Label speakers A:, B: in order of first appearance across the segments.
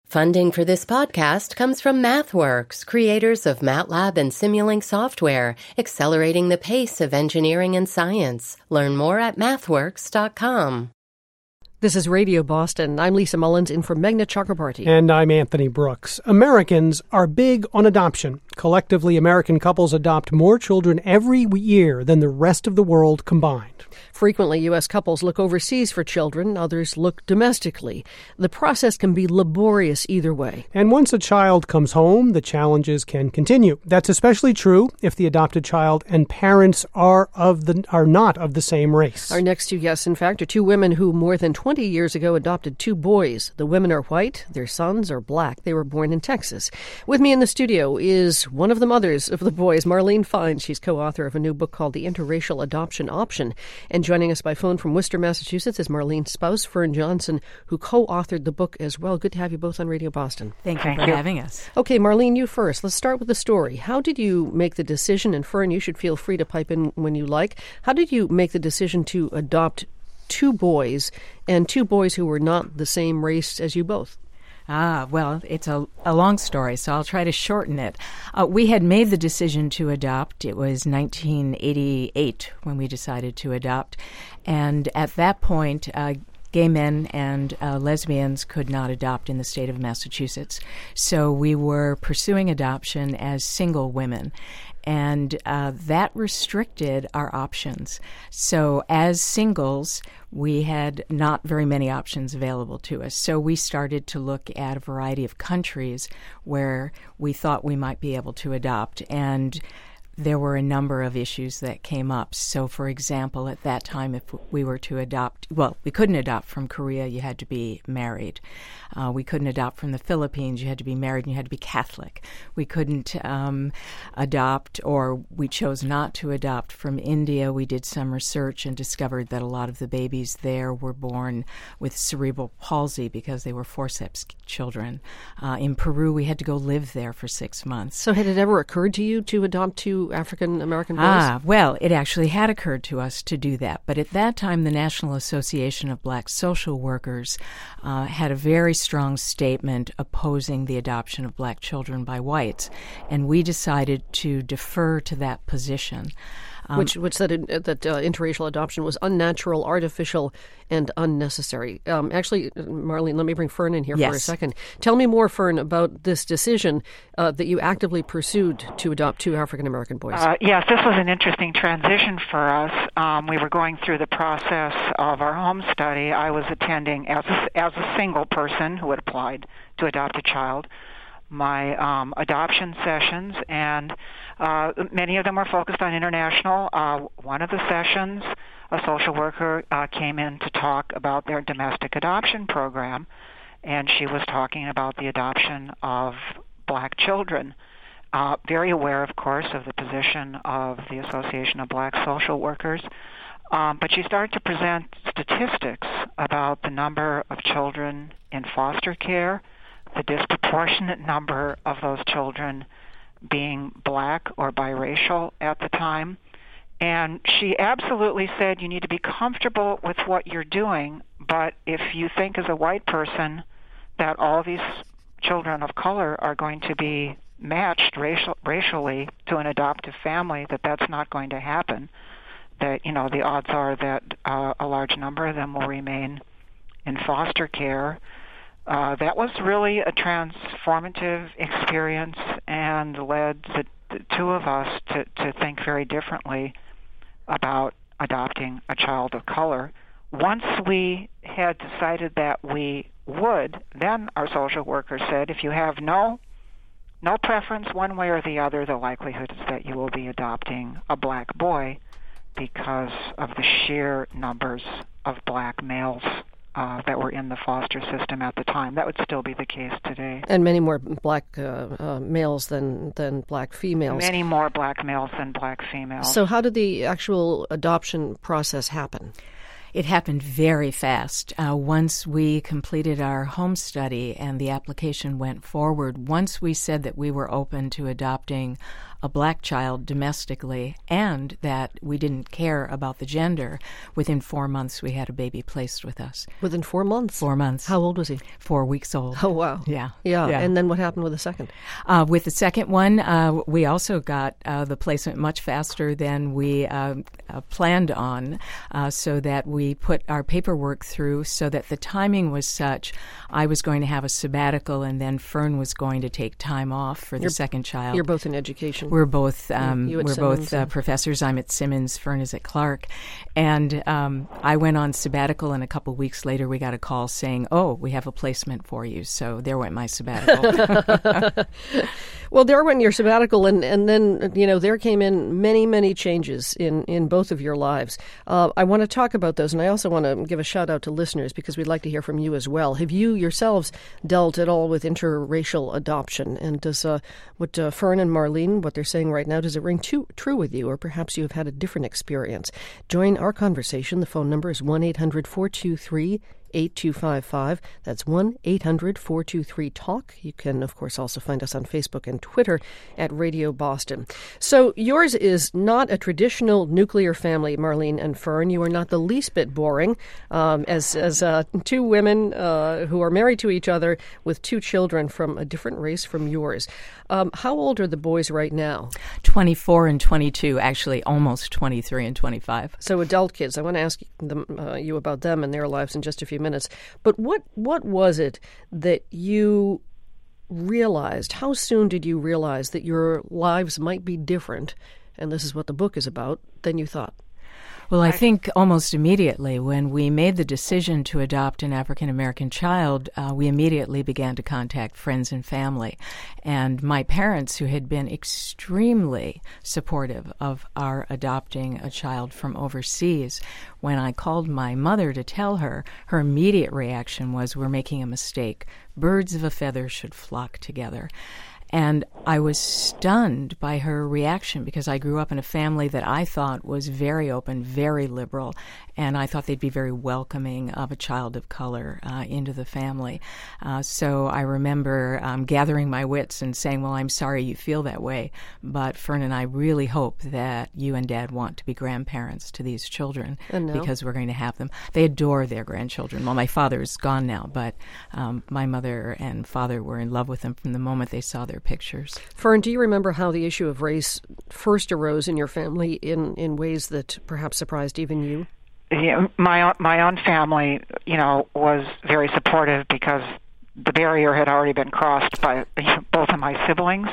A: Funding for this podcast comes from MathWorks, creators of MATLAB and Simulink software, accelerating the pace of engineering and science. Learn more at mathworks.com.
B: This is Radio Boston. I'm Lisa Mullins in for Meghna Chakrabarti.
C: And I'm Anthony Brooks. Americans are big on adoption. Collectively, American couples adopt more children every year than the rest of the world combined.
B: Frequently, U.S. couples look overseas for children. Others look domestically. The process can be laborious either way.
C: And once a child comes home, the challenges can continue. That's especially true if the adopted child and parents are not of the same race.
B: Our next two guests, in fact, are two women who more than 20 years ago adopted two boys. The women are white. Their sons are black. They were born in Texas. With me in the studio is one of the mothers of the boys, Marlene Fine. She's co-author of a new book called The Interracial Adoption Option. And joining us by phone from Worcester, Massachusetts, is Marlene's spouse, Fern Johnson, who co-authored the book as well. Good to have you both on Radio Boston.
D: Thank you for having us.
B: Okay, Marlene, you first. Let's start with the story. How did you make the decision, and Fern, you should feel free to pipe in when you like, how did you make the decision to adopt two boys, and two boys who were not the same race as you both?
D: Well, it's a long story, so I'll try to shorten it. We had made the decision to adopt. It was 1988 when we decided to adopt. And at that point, gay men and lesbians could not adopt in the state of Massachusetts. So we were pursuing adoption as single women. And that restricted our options. So as singles, we had not very many options available to us. So we started to look at a variety of countries where we thought we might be able to adopt. And there were a number of issues that came up. So, for example, at that time, if we were to adopt, we couldn't adopt from Korea. You had to be married. We couldn't adopt from the Philippines. You had to be married and you had to be Catholic. We couldn't adopt, or we chose not to adopt, from India. We did some research and discovered that a lot of the babies there were born with cerebral palsy because they were forceps children. In Peru, we had to go live there for 6 months.
B: So had it ever occurred to you to adopt two African-American boys?
D: Well, it actually had occurred to us to do that. But at that time, the National Association of Black Social Workers had a very strong statement opposing the adoption of black children by whites. And we decided to defer to that position.
B: Which said that interracial adoption was unnatural, artificial, and unnecessary. Actually, Marlene, let me bring Fern in here for a second. Tell me more, Fern, about this decision that you actively pursued to adopt two African-American boys.
E: Yes, this was an interesting transition for us. We were going through the process of our home study. I was attending, as a single person who had applied to adopt a child, my adoption sessions, and many of them were focused on international. One of the sessions, a social worker came in to talk about their domestic adoption program, and she was talking about the adoption of black children. Very aware, of course, of the position of the Association of Black Social Workers. But she started to present statistics about the number of children in foster care, the disproportionate number of those children being black or biracial at the time. And she absolutely said, you need to be comfortable with what you're doing, but if you think as a white person that all these children of color are going to be matched racially to an adoptive family, that's not going to happen, that, the odds are that a large number of them will remain in foster care. That was really a transformative experience and led the two of us to think very differently about adopting a child of color. Once we had decided that we would, then our social worker said, if you have no preference one way or the other, the likelihood is that you will be adopting a black boy because of the sheer numbers of black males that were in the foster system at the time. That would still be the case today.
B: And many more black males than black females.
E: Many more black males than black females.
B: So how did the actual adoption process happen?
D: It happened very fast. Once we completed our home study and the application went forward, once we said that we were open to adopting a black child domestically and that we didn't care about the gender, within 4 months we had a baby placed with us.
B: Within 4 months?
D: 4 months.
B: How old was he?
D: 4 weeks old.
B: Oh, wow.
D: Yeah.
B: And then what happened with the second?
D: With the second one, we also got the placement much faster than we planned on, so that we put our paperwork through so that the timing was such. I was going to have a sabbatical, and then Fern was going to take time off for the second child.
B: You're both in education.
D: We're both professors. I'm at Simmons. Fern is at Clark, and I went on sabbatical. And a couple weeks later, we got a call saying, "Oh, we have a placement for you." So there went my sabbatical.
B: Well, there went your sabbatical, and then, there came in many, many changes in both of your lives. I want to talk about those, and I also want to give a shout-out to listeners because we'd like to hear from you as well. Have you yourselves dealt at all with interracial adoption? And does what Fern and Marlene, what they're saying right now, does it ring true with you, or perhaps you have had a different experience? Join our conversation. The phone number is 1-800-423-8255. That's 1-800-423-TALK. You can, of course, also find us on Facebook and Twitter at Radio Boston. So yours is not a traditional nuclear family, Marlene and Fern. You are not the least bit boring as two women who are married to each other with two children from a different race from yours. How old are the boys right now?
D: 24 and 22, actually almost 23 and 25.
B: So adult kids. I want to ask you about them and their lives in just a few minutes. But what was it that you realized? How soon did you realize that your lives might be different, and this is what the book is about, than you thought?
D: Well, I think almost immediately when we made the decision to adopt an African-American child, we immediately began to contact friends and family. And my parents, who had been extremely supportive of our adopting a child from overseas, when I called my mother to tell her, her immediate reaction was, "We're making a mistake. Birds of a feather should flock together." And I was stunned by her reaction because I grew up in a family that I thought was very open, very liberal, and I thought they'd be very welcoming of a child of color into the family. So I remember gathering my wits and saying, "Well, I'm sorry you feel that way, but Fern and I really hope that you and Dad want to be grandparents to these children because we're going to have them." They adore their grandchildren. Well, my father's gone now, but my mother and father were in love with them from the moment they saw their pictures.
B: Fern, do you remember how the issue of race first arose in your family in ways that perhaps surprised even you?
E: Yeah, my own family, was very supportive because the barrier had already been crossed by both of my siblings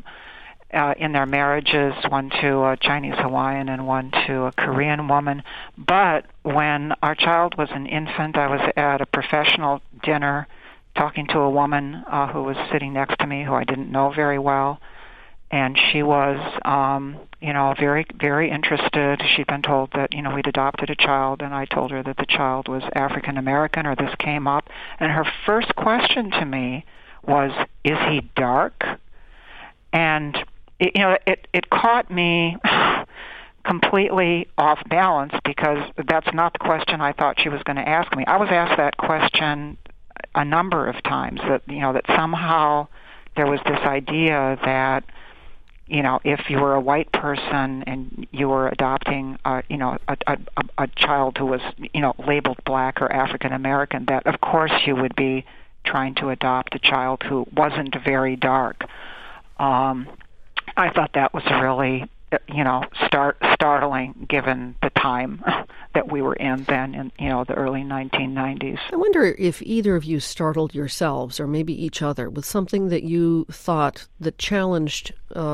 E: in their marriages, one to a Chinese Hawaiian and one to a Korean woman. But when our child was an infant, I was at a professional dinner talking to a woman who was sitting next to me who I didn't know very well. And she was, very, very interested. She'd been told that, we'd adopted a child, and I told her that the child was African American, or this came up. And her first question to me was, "Is he dark?" And, it caught me completely off balance because that's not the question I thought she was going to ask me. I was asked that question a number of times, that somehow there was this idea that, if you were a white person and you were adopting, a child who was, labeled black or African American, that of course you would be trying to adopt a child who wasn't very dark. I thought that was really, startling given the time that we were in then in, the early 1990s.
B: I wonder if either of you startled yourselves, or maybe each other, with something that you thought that challenged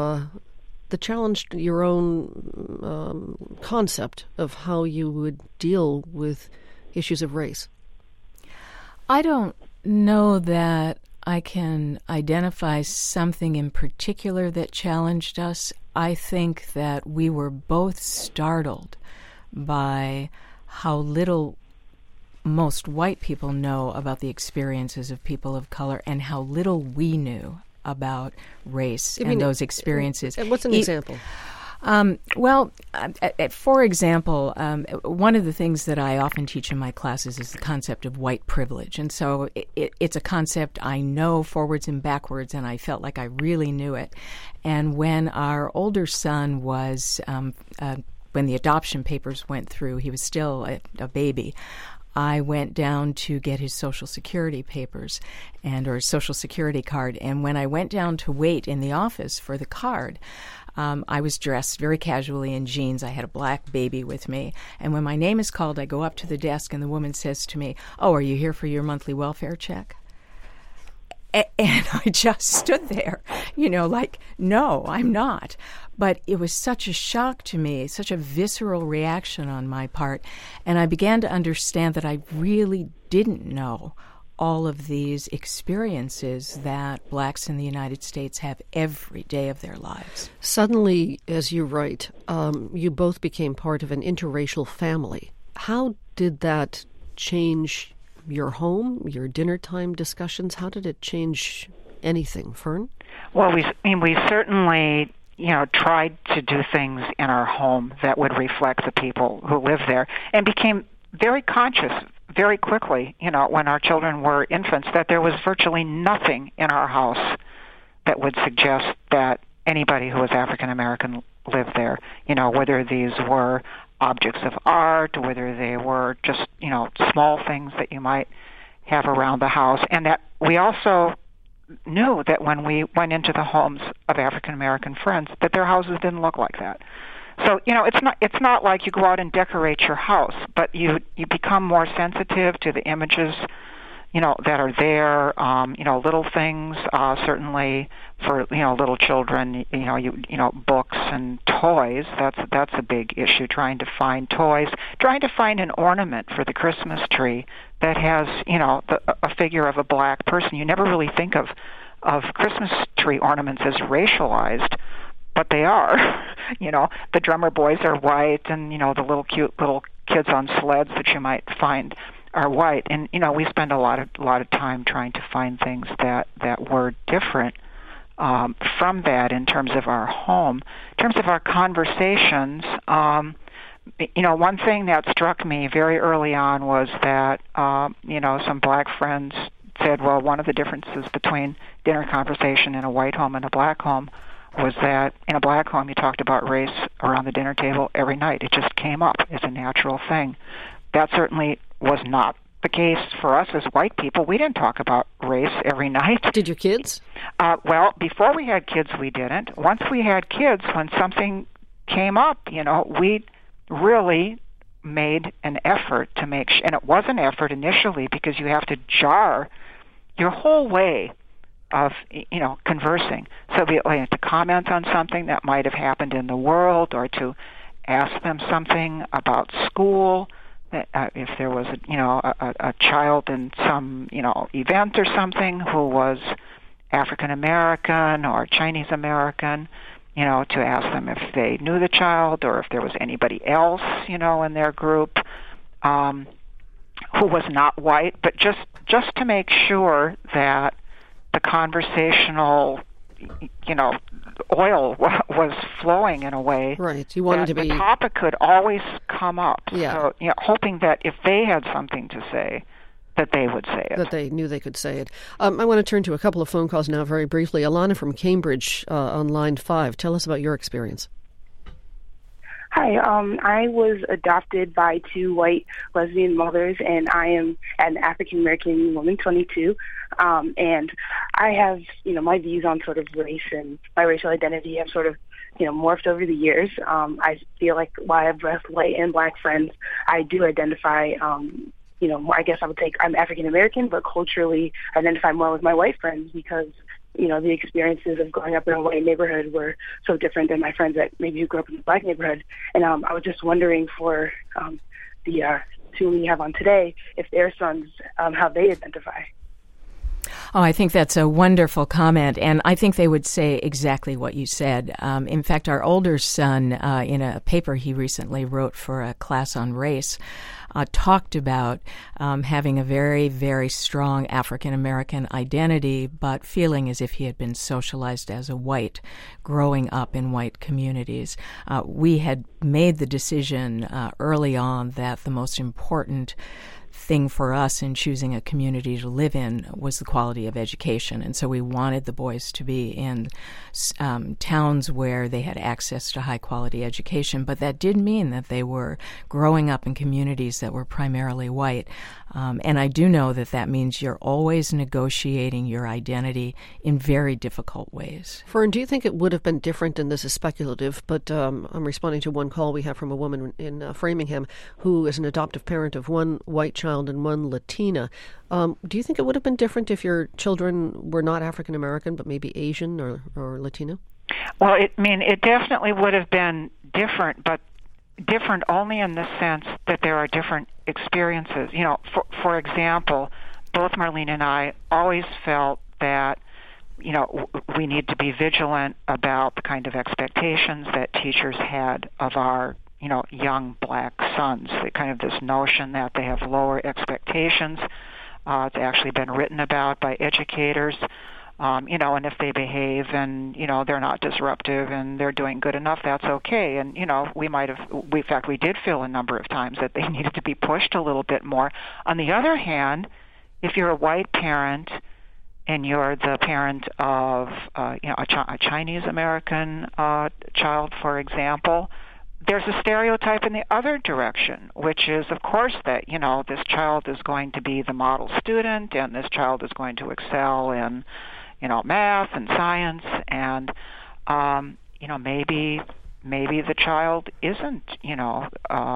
B: your own concept of how you would deal with issues of race.
D: I don't know that I can identify something in particular that challenged us. I think that we were both startled by how little most white people know about the experiences of people of color and how little we knew about race and those experiences.
B: What's an example?
D: For example, one of the things that I often teach in my classes is the concept of white privilege. And so it's a concept I know forwards and backwards, and I felt like I really knew it. And when our older son was, when the adoption papers went through, he was still a baby, I went down to get his Social Security papers or his Social Security card. And when I went down to wait in the office for the card, I was dressed very casually in jeans. I had a black baby with me. And when my name is called, I go up to the desk and the woman says to me, "Oh, are you here for your monthly welfare check?" And I just stood there, like, no, I'm not. But it was such a shock to me, such a visceral reaction on my part. And I began to understand that I really didn't know all of these experiences that blacks in the United States have every day of their lives.
B: Suddenly, as you write, you both became part of an interracial family. How did that change your home, your dinner time discussions? How did it change anything, Fern?
E: Well, we certainly, tried to do things in our home that would reflect the people who live there, and became very conscious very quickly, when our children were infants, that there was virtually nothing in our house that would suggest that anybody who was African American lived there, whether these were objects of art, whether they were just, small things that you might have around the house. And that we also knew that when we went into the homes of African American friends, that their houses didn't look like that. So, it's not like you go out and decorate your house, but you become more sensitive to the images, that are there, little things, certainly for, little children, books and toys. That's a big issue, trying to find toys, trying to find an ornament for the Christmas tree that has, a figure of a black person. You never really think of Christmas tree ornaments as racialized, but they are. The drummer boys are white, and, the cute little kids on sleds that you might find are white. And, we spend a lot of time trying to find things that were different from that in terms of our home. In terms of our conversations, one thing that struck me very early on was that, some black friends said, well, one of the differences between dinner conversation in a white home and a black home was that in a black home you talked about race around the dinner table every night. It just came up as a natural thing. That certainly was not the case for us as white people. We didn't talk about race every night.
B: Did your kids?
E: Well, before we had kids, we didn't. Once we had kids, when something came up, we really made an effort to make and it was an effort initially because you have to jar your whole way of, conversing. So to comment on something that might have happened in the world, or to ask them something about school, if there was a child in some, event or something who was African American or Chinese American, to ask them if they knew the child or if there was anybody else, in their group who was not white, but just to make sure that the conversational, oil was flowing in a way.
B: Right. You wanted to be.
E: The topic could always come up.
B: Yeah.
E: So, hoping that if they had something to say, that they would say it.
B: That they knew they could say it. I want to turn to a couple of phone calls now very briefly. Alana from Cambridge on line 5. Tell us about your experience.
F: Hi, I was adopted by 2 white lesbian mothers, and I am an African-American woman, 22, and I have, my views on sort of race and my racial identity have sort of, morphed over the years. I feel like while I have both white and black friends, I do identify, I guess I would say I'm African-American, but culturally identify more with my white friends because the experiences of growing up in a white neighborhood were so different than my friends that maybe who grew up in a black neighborhood. And I was just wondering for the 2 we have on today, if their sons, how they identify.
D: Oh, I think that's a wonderful comment, and I think they would say exactly what you said. In fact, our older son, in a paper he recently wrote for a class on race, talked about having a very, very strong African-American identity, but feeling as if he had been socialized as a white, growing up in white communities. We had made the decision early on that the most important thing for us in choosing a community to live in was the quality of education. And so we wanted the boys to be in towns where they had access to high-quality education, but that did mean that they were growing up in communities that were primarily white. And I do know that that means you're always negotiating your identity in very difficult ways.
B: Fern, do you think it would have been different, and this is speculative, but I'm responding to one call we have from a woman in Framingham who is an adoptive parent of one white child and one Latina. Do you think it would have been different if your children were not African American, but maybe Asian or Latino?
E: Well, it definitely would have been different, but different only in the sense that there are different experiences. You know, for example, both Marlene and I always felt that, you know, we need to be vigilant about the kind of expectations that teachers had of our, you know, young black sons. The kind of this notion that they have lower expectations. It's actually been written about by educators. You know, and if they behave and, you know, they're not disruptive and they're doing good enough, that's okay. And, you know, in fact, we did feel a number of times that they needed to be pushed a little bit more. On the other hand, if you're a white parent and you're the parent of, you know, a Chinese American child, for example, there's a stereotype in the other direction, which is, of course, that, you know, this child is going to be the model student and this child is going to excel in, you know, math and science, and you know, maybe the child isn't, you know,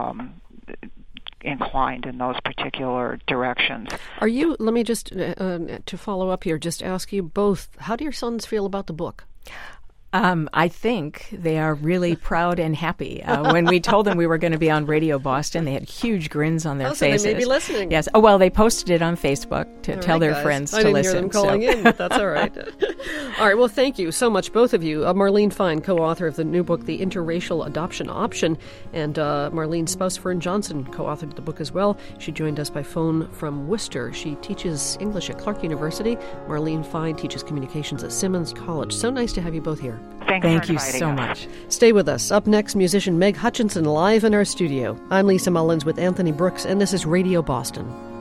E: inclined in those particular directions.
B: Are you? Let me just to follow up here, just ask you both: how do your sons feel about the book?
D: I think they are really proud and happy. When we told them we were going to be on Radio Boston, they had huge grins on their faces.
B: So they may be listening.
D: Yes. Oh, well, they posted it on Facebook to tell their friends to listen.
B: I didn't hear them calling in, but that's all right. All right. Well, thank you so much, both of you. Marlene Fine, co-author of the new book, The Interracial Adoption Option, and Marlene's spouse, Fern Johnson, co-authored the book as well. She joined us by phone from Worcester. She teaches English at Clark University. Marlene Fine teaches communications at Simmons College. So nice to have you both here.
D: Thank you so much.
B: Stay with us. Up next, musician Meg Hutchinson live in our studio. I'm Lisa Mullins with Anthony Brooks, and this is Radio Boston.